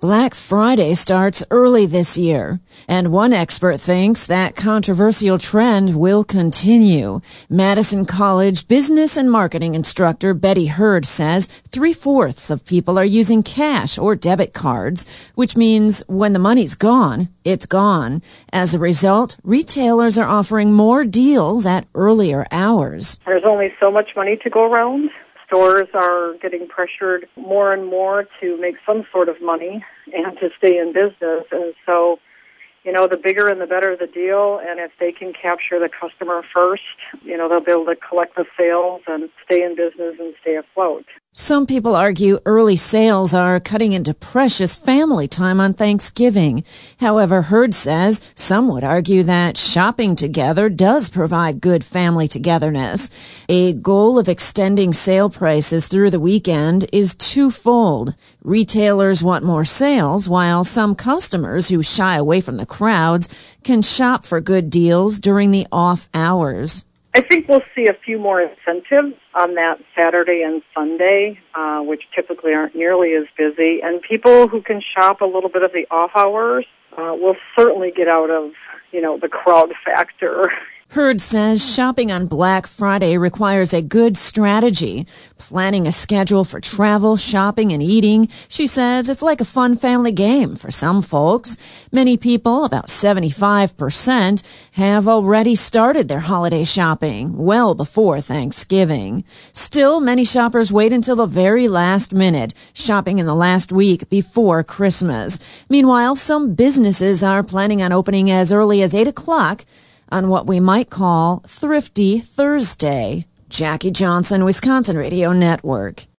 Black Friday starts early this year, and one expert thinks that controversial trend will continue. Madison College business and marketing instructor Betty Hurd says 3/4 of people are using cash or debit cards, which means when the money's gone, it's gone. As a result, retailers are offering more deals at earlier hours. There's only so much money to go around. Stores are getting pressured more and more to make some sort of money and to stay in business. And so, the bigger and the better the deal. And if they can capture the customer first, they'll be able to collect the sales and stay in business and stay afloat. Some people argue early sales are cutting into precious family time on Thanksgiving. However, Hurd says some would argue that shopping together does provide good family togetherness. A goal of extending sale prices through the weekend is twofold. Retailers want more sales, while some customers who shy away from the crowds can shop for good deals during the off hours. I think we'll see a few more incentives on that Saturday and Sunday, which typically aren't nearly as busy. And people who can shop a little bit of the off hours will certainly get out of, the crowd factor. Hurd says shopping on Black Friday requires a good strategy, planning a schedule for travel, shopping, and eating. She says it's like a fun family game for some folks. Many people, about 75%, have already started their holiday shopping well before Thanksgiving. Still, many shoppers wait until the very last minute, shopping in the last week before Christmas. Meanwhile, some businesses are planning on opening as early as 8 o'clock on what we might call Thrifty Thursday. Jackie Johnson, Wisconsin Radio Network.